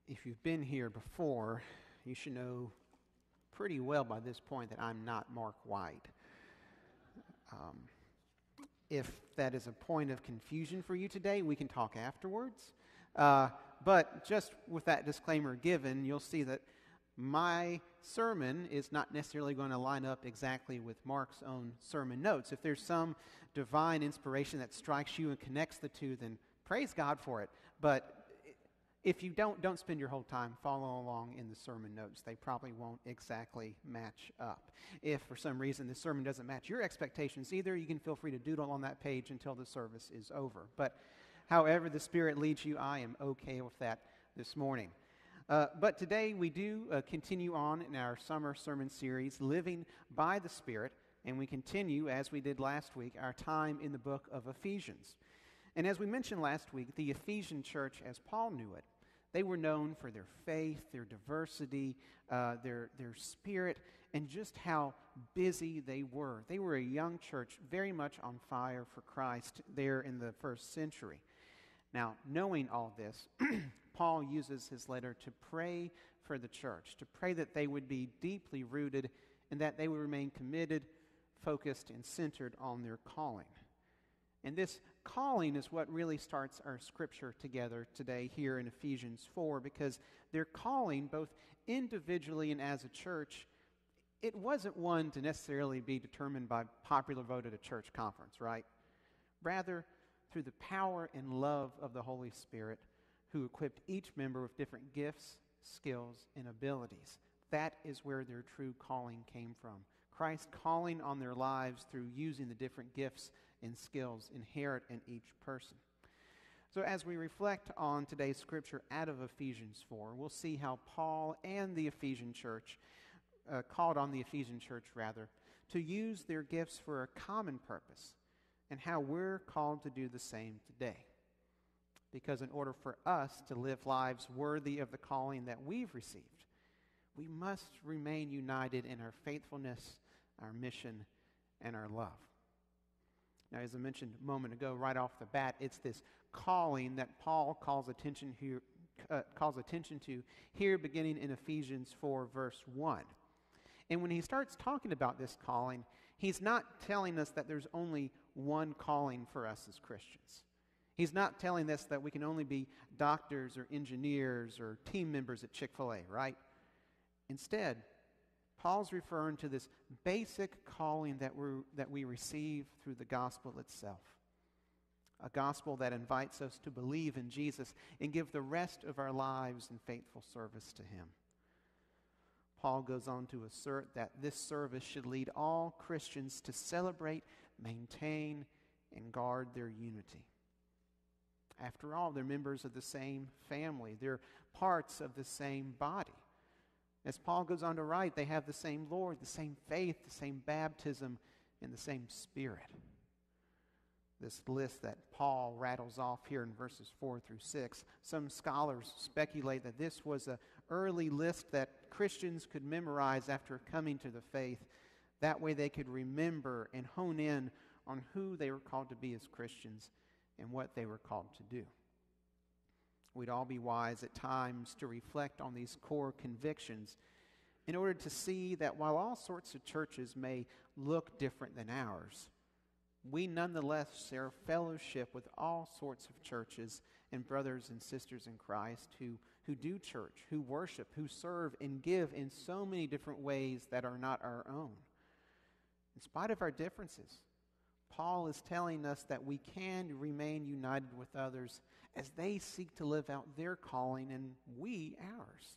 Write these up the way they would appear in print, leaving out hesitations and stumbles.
If you've been here before, you should know pretty well by this point that I'm not Mark White. If that is a point of confusion for you today, we can talk afterwards. But just with that disclaimer given, you'll see that my sermon is not necessarily going to line up exactly with Mark's own sermon notes. If there's some divine inspiration that strikes you and connects the two, then praise God for it. But if you don't spend your whole time following along in the sermon notes. They probably won't exactly match up. If for some reason the sermon doesn't match your expectations either, you can feel free to doodle on that page until the service is over. But however the Spirit leads you, I am okay with that this morning. But today we do continue on in our summer sermon series, Living by the Spirit, and we continue, as we did last week, our time in the book of Ephesians. And as we mentioned last week, the Ephesian church, as Paul knew it, they were known for their faith, their diversity, their spirit, and just how busy they were. They were a young church, very much on fire for Christ there in the first century. Now, knowing all this, Paul uses his letter to pray for the church, to pray that they would be deeply rooted and that they would remain committed, focused, and centered on their calling. And this calling is what really starts our scripture together today here in Ephesians 4, because their calling, both individually and as a church, it wasn't one to necessarily be determined by popular vote at a church conference, right? Rather, through the power and love of the Holy Spirit, who equipped each member with different gifts, skills, and abilities. That is where their true calling came from. Christ calling on their lives through using the different gifts and skills inherent in each person. So as we reflect on today's scripture out of Ephesians 4, we'll see how Paul and the Ephesian church, called on the Ephesian church rather, to use their gifts for a common purpose, and how we're called to do the same today. Because in order for us to live lives worthy of the calling that we've received, we must remain united in our faithfulness, our mission, and our love. Now, as I mentioned a moment ago, right off the bat, it's this calling that Paul calls attention to here beginning in Ephesians 4, verse 1. And when he starts talking about this calling, he's not telling us that there's only one calling for us as Christians. He's not telling us that we can only be doctors or engineers or team members at Chick-fil-A, right? Instead, Paul's referring to this basic calling that we receive through the gospel itself. A gospel that invites us to believe in Jesus and give the rest of our lives in faithful service to Him. Paul goes on to assert that this service should lead all Christians to celebrate, maintain, and guard their unity. After all, they're members of the same family. They're parts of the same body. As Paul goes on to write, they have the same Lord, the same faith, the same baptism, and the same Spirit. This list that Paul rattles off here in verses 4 through 6, some scholars speculate that this was an early list that Christians could memorize after coming to the faith. That way they could remember and hone in on who they were called to be as Christians and what they were called to do. We'd all be wise at times to reflect on these core convictions in order to see that while all sorts of churches may look different than ours, we nonetheless share fellowship with all sorts of churches and brothers and sisters in Christ who do church, who worship, who serve and give in so many different ways that are not our own. In spite of our differences, Paul is telling us that we can remain united with others as they seek to live out their calling and we ours.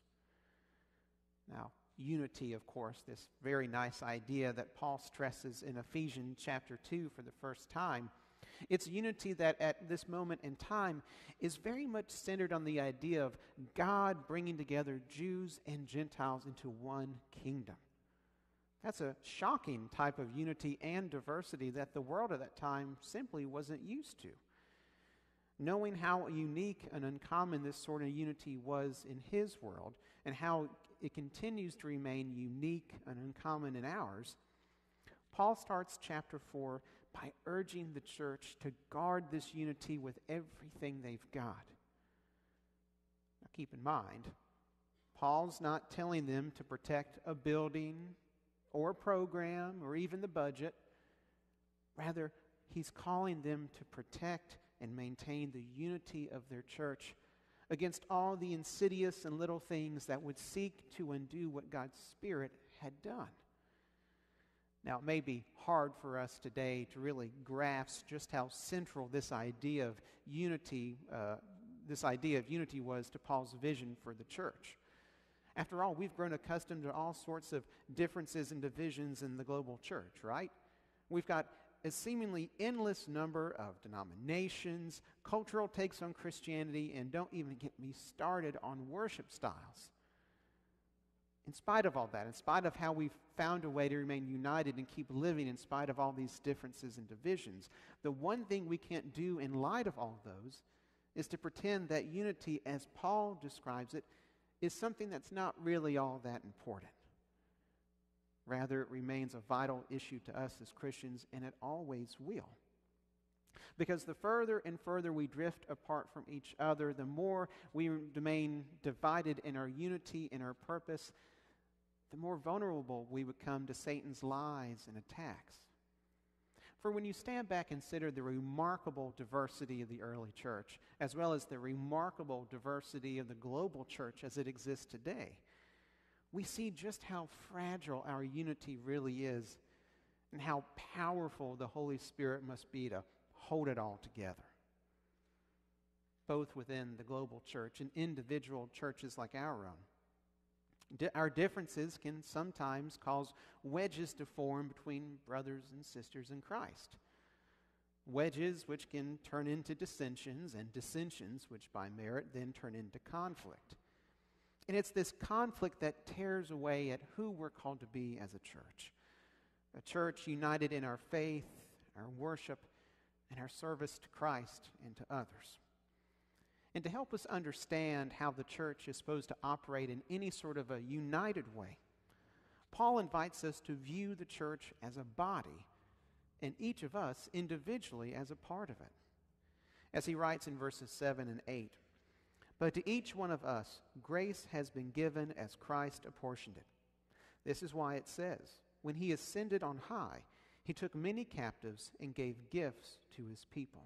Now, unity, of course, this very nice idea that Paul stresses in Ephesians chapter 2 for the first time. It's unity that at this moment in time is very much centered on the idea of God bringing together Jews and Gentiles into one kingdom. That's a shocking type of unity and diversity that the world at that time simply wasn't used to. Knowing how unique and uncommon this sort of unity was in his world and how it continues to remain unique and uncommon in ours, Paul starts chapter 4 by urging the church to guard this unity with everything they've got. Now, Keep in mind, Paul's not telling them to protect a building or a program or even the budget. Rather, he's calling them to protect and maintain the unity of their church against all the insidious and little things that would seek to undo what God's Spirit had done. Now, it may be hard for us today to really grasp just how central this idea of unity was to Paul's vision for the church. After all, we've grown accustomed to all sorts of differences and divisions in the global church, right? We've got a seemingly endless number of denominations, cultural takes on Christianity, and don't even get me started on worship styles. In spite of all that, in spite of how we've found a way to remain united and keep living in spite of all these differences and divisions, the one thing we can't do in light of all those is to pretend that unity, as Paul describes it, is something that's not really all that important. Rather, it remains a vital issue to us as Christians, and it always will. Because the further and further we drift apart from each other, the more we remain divided in our unity and our purpose, the more vulnerable we become to Satan's lies and attacks. For when you stand back and consider the remarkable diversity of the early church, as well as the remarkable diversity of the global church as it exists today, we see just how fragile our unity really is and how powerful the Holy Spirit must be to hold it all together, both within the global church and individual churches like our own. Our differences can sometimes cause wedges to form between brothers and sisters in Christ. Wedges which can turn into dissensions, and dissensions which by merit then turn into conflict. And it's this conflict that tears away at who we're called to be as a church united in our faith, our worship, and our service to Christ and to others. And to help us understand how the church is supposed to operate in any sort of a united way, Paul invites us to view the church as a body, and each of us individually as a part of it. As he writes in verses 7 and 8, "But to each one of us, grace has been given as Christ apportioned it. This is why it says, when he ascended on high, he took many captives and gave gifts to his people."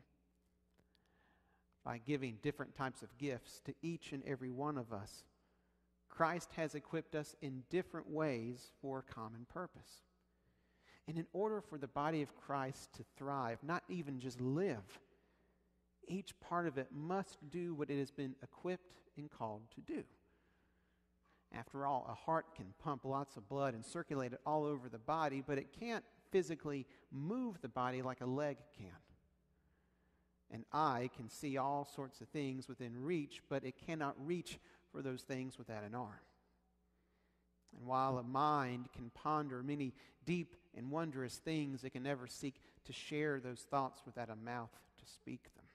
By giving different types of gifts to each and every one of us, Christ has equipped us in different ways for a common purpose. And in order for the body of Christ to thrive, not even just live, each part of it must do what it has been equipped and called to do. After all, a heart can pump lots of blood and circulate it all over the body, but it can't physically move the body like a leg can. An eye can see all sorts of things within reach, but it cannot reach for those things without an arm. And while a mind can ponder many deep and wondrous things, it can never seek to share those thoughts without a mouth to speak them.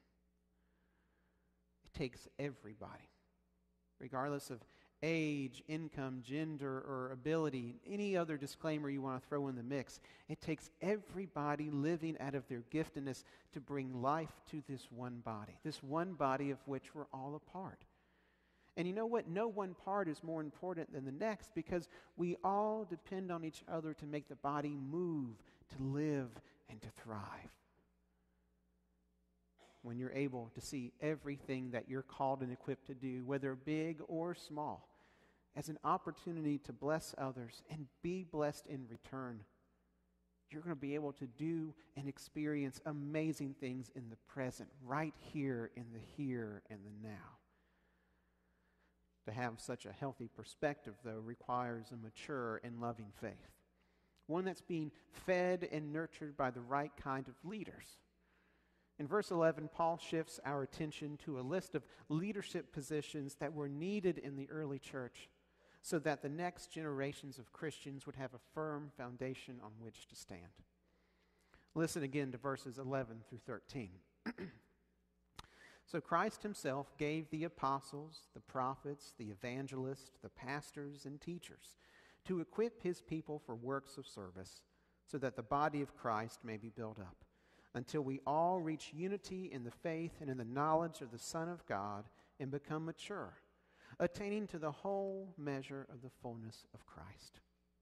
It takes everybody, regardless of age, income, gender, or ability, any other disclaimer you want to throw in the mix. It takes everybody living out of their giftedness to bring life to this one body of which we're all a part. And you know what? No one part is more important than the next, because we all depend on each other to make the body move, to live, and to thrive. When you're able to see everything that you're called and equipped to do, whether big or small, as an opportunity to bless others and be blessed in return, you're going to be able to do and experience amazing things in the present, right here in the here and the now. To have such a healthy perspective, though, requires a mature and loving faith, one that's being fed and nurtured by the right kind of leaders. In verse 11, Paul shifts our attention to a list of leadership positions that were needed in the early church so that the next generations of Christians would have a firm foundation on which to stand. Listen again to verses 11 through 13. "So Christ himself gave the apostles, the prophets, the evangelists, the pastors, and teachers to equip his people for works of service, so that the body of Christ may be built up, until we all reach unity in the faith and in the knowledge of the Son of God and become mature, attaining to the whole measure of the fullness of Christ.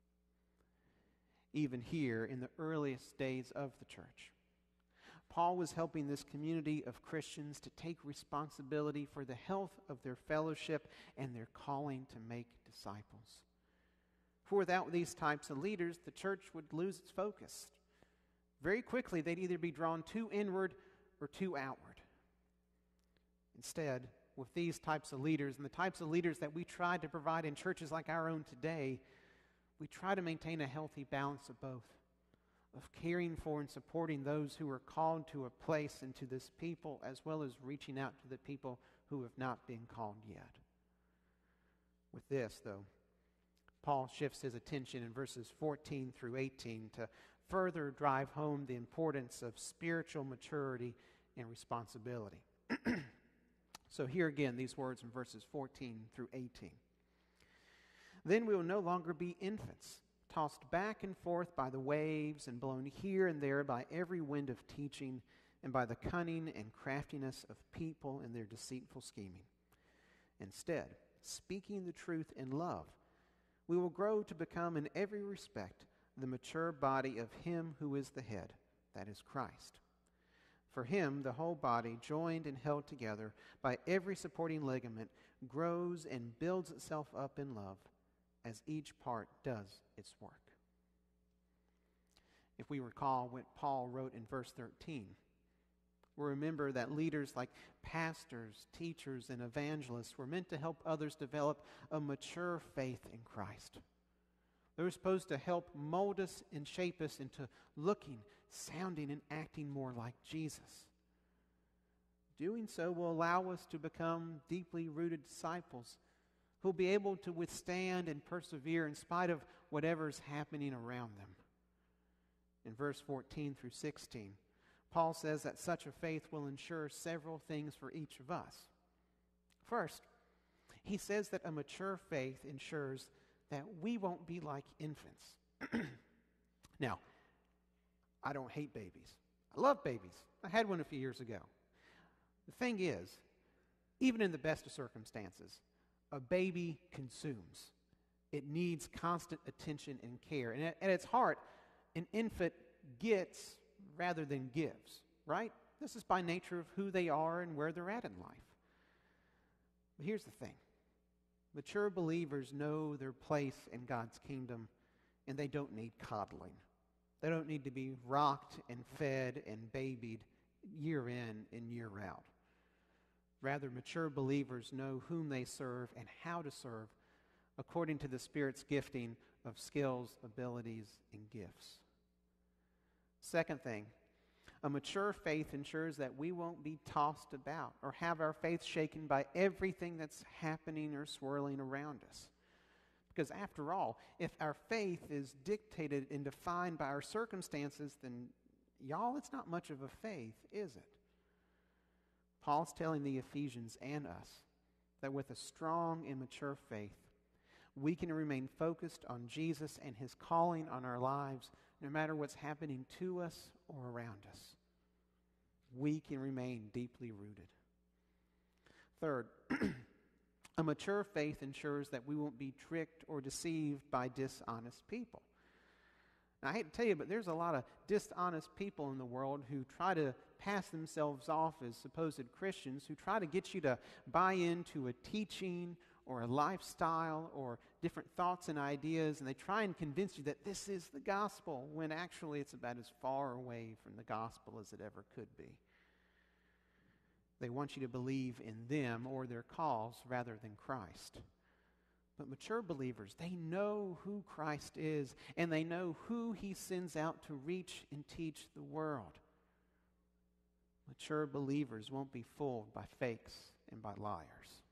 Even here, in the earliest days of the church, Paul was helping this community of Christians to take responsibility for the health of their fellowship and their calling to make disciples. For without these types of leaders, the church would lose its focus. Very quickly, they'd either be drawn too inward or too outward. Instead, with these types of leaders and the types of leaders that we try to provide in churches like our own today, we try to maintain a healthy balance of both, of caring for and supporting those who are called to a place and to this people, as well as reaching out to the people who have not been called yet. With this, though, Paul shifts his attention in verses 14 through 18 to further drive home the importance of spiritual maturity and responsibility. So here again, these words in verses 14 through 18. Then we will no longer be infants, tossed back and forth by the waves and blown here and there by every wind of teaching and by the cunning and craftiness of people and their deceitful scheming. Instead, speaking the truth in love, we will grow to become in every respect the mature body of Him who is the head, that is Christ. For Him, the whole body, joined and held together by every supporting ligament, grows and builds itself up in love as each part does its work. If we recall what Paul wrote in verse 13, we'll remember that leaders like pastors, teachers, and evangelists were meant to help others develop a mature faith in Christ. They were supposed to help mold us and shape us into looking, sounding, and acting more like Jesus. Doing so will allow us to become deeply rooted disciples who will be able to withstand and persevere in spite of whatever's happening around them. In verse 14 through 16, Paul says that such a faith will ensure several things for each of us. First, he says that a mature faith ensures that we won't be like infants. Now, I don't hate babies. I love babies. I had one a few years ago. The thing is, even in the best of circumstances, a baby consumes. It needs constant attention and care. And at its heart, an infant gets rather than gives, right? This is by nature of who they are and where they're at in life. But here's the thing. Mature believers know their place in God's kingdom, and they don't need coddling. They don't need to be rocked and fed and babied year in and year out. Rather, mature believers know whom they serve and how to serve according to the Spirit's gifting of skills, abilities, and gifts. Second thing, a mature faith ensures that we won't be tossed about or have our faith shaken by everything that's happening or swirling around us. Because after all, if our faith is dictated and defined by our circumstances, then y'all, it's not much of a faith, is it? Paul's telling the Ephesians and us that with a strong and mature faith, we can remain focused on Jesus and His calling on our lives no matter what's happening to us or around us. We can remain deeply rooted. Third, a mature faith ensures that we won't be tricked or deceived by dishonest people. Now, I hate to tell you, but there's a lot of dishonest people in the world who try to pass themselves off as supposed Christians, who try to get you to buy into a teaching or a lifestyle or different thoughts and ideas, and they try and convince you that this is the gospel, when actually it's about as far away from the gospel as it ever could be. They want you to believe in them or their cause rather than Christ. But mature believers, they know who Christ is, and they know who He sends out to reach and teach the world. Mature believers won't be fooled by fakes and by liars.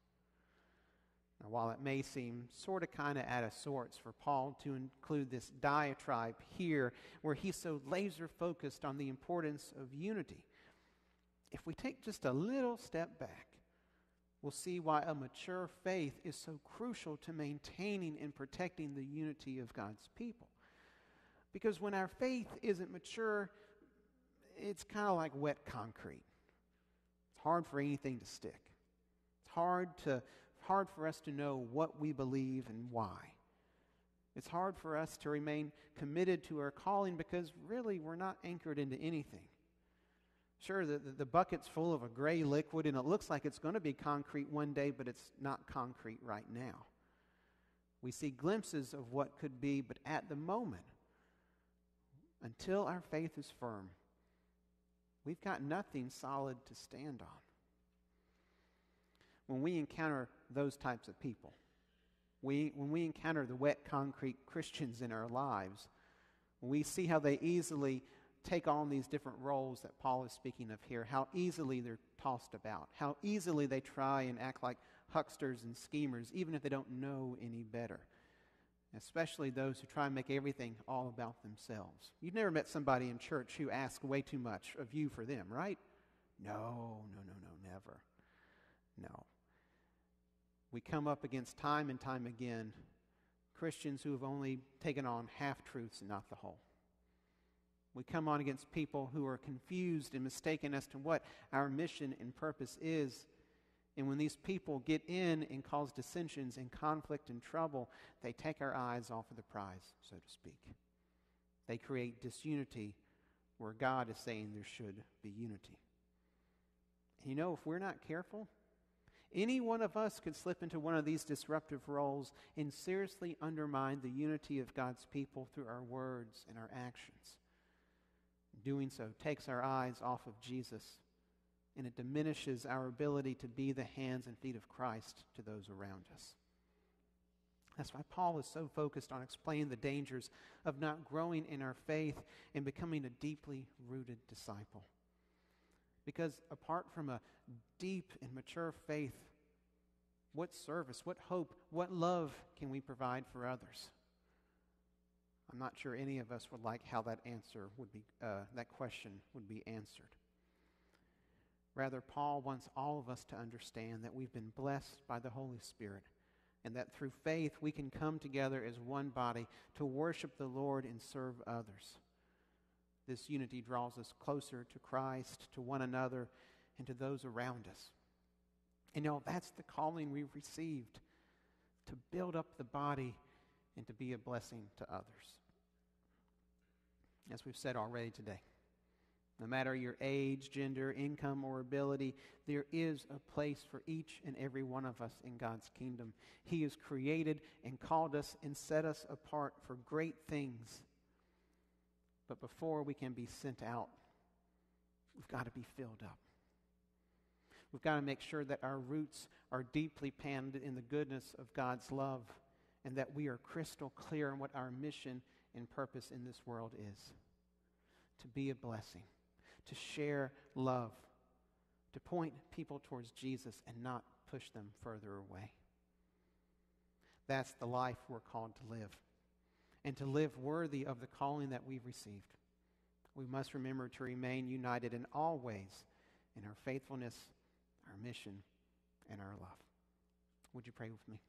Now, while it may seem sort of kind of out of sorts for Paul to include this diatribe here, where he's so laser focused on the importance of unity, if we take just a little step back, we'll see why a mature faith is so crucial to maintaining and protecting the unity of God's people. Because when our faith isn't mature, it's kind of like wet concrete. It's hard for anything to stick. It's hard for us to know what we believe and why. It's hard for us to remain committed to our calling because really we're not anchored into anything. Sure, the bucket's full of a gray liquid and it looks like it's going to be concrete one day, but it's not concrete right now. We see glimpses of what could be, but at the moment, until our faith is firm, we've got nothing solid to stand on. When we encounter those types of people, when we encounter the wet concrete Christians in our lives, when we see how they easily take on these different roles that Paul is speaking of here, how easily they're tossed about, how easily they try and act like hucksters and schemers, even if they don't know any better. Especially those who try and make everything all about themselves. You've never met somebody in church who asks way too much of you for them, right? No, never. No. We come up against time and time again Christians who have only taken on half-truths and not the whole. We come on against people who are confused and mistaken as to what our mission and purpose is. And when these people get in and cause dissensions and conflict and trouble, they take our eyes off of the prize, so to speak. They create disunity where God is saying there should be unity. And you know, if we're not careful, any one of us could slip into one of these disruptive roles and seriously undermine the unity of God's people through our words and our actions. Doing so takes our eyes off of Jesus, and it diminishes our ability to be the hands and feet of Christ to those around us. That's why Paul is so focused on explaining the dangers of not growing in our faith and becoming a deeply rooted disciple. Because apart from a deep and mature faith, what service, what hope, what love can we provide for others? I'm not sure any of us would like how that question would be answered. Rather, Paul wants all of us to understand that we've been blessed by the Holy Spirit and that through faith we can come together as one body to worship the Lord and serve others. This unity draws us closer to Christ, to one another, and to those around us. And you know, that's the calling we've received, to build up the body and to be a blessing to others. As we've said already today, no matter your age, gender, income, or ability, there is a place for each and every one of us in God's kingdom. He has created and called us and set us apart for great things. But before we can be sent out, we've got to be filled up. We've got to make sure that our roots are deeply planted in the goodness of God's love and that we are crystal clear on what our mission and purpose in this world is. To be a blessing, to share love, to point people towards Jesus and not push them further away. That's the life we're called to live, and to live worthy of the calling that we've received. We must remember to remain united in all ways in our faithfulness, our mission, and our love. Would you pray with me?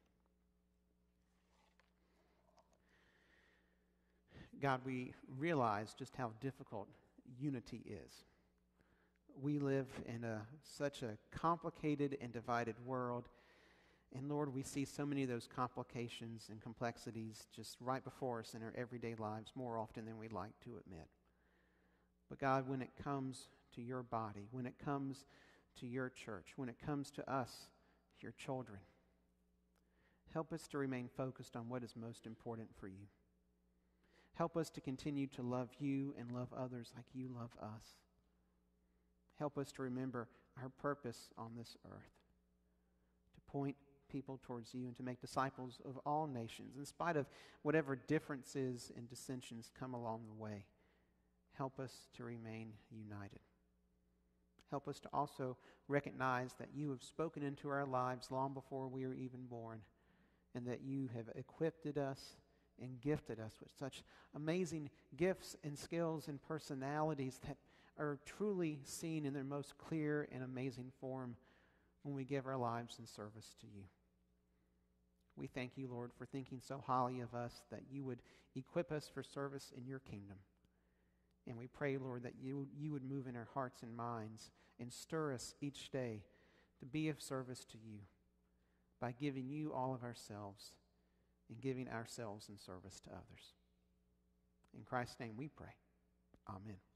God, we realize just how difficult unity is. We live in such a complicated and divided world. And Lord, we see so many of those complications and complexities just right before us in our everyday lives more often than we'd like to admit. But God, when it comes to your body, when it comes to your church, when it comes to us, your children, help us to remain focused on what is most important for you. Help us to continue to love you and love others like you love us. Help us to remember our purpose on this earth, to point people towards you and to make disciples of all nations, in spite of whatever differences and dissensions come along the way. Help us to remain united. Help us to also recognize that you have spoken into our lives long before we were even born, and that you have equipped us and gifted us with such amazing gifts and skills and personalities that are truly seen in their most clear and amazing form when we give our lives in service to you. We thank you, Lord, for thinking so highly of us that you would equip us for service in your kingdom. And we pray, Lord, that you would move in our hearts and minds and stir us each day to be of service to you, by giving you all of ourselves and giving ourselves in service to others. In Christ's name we pray. Amen.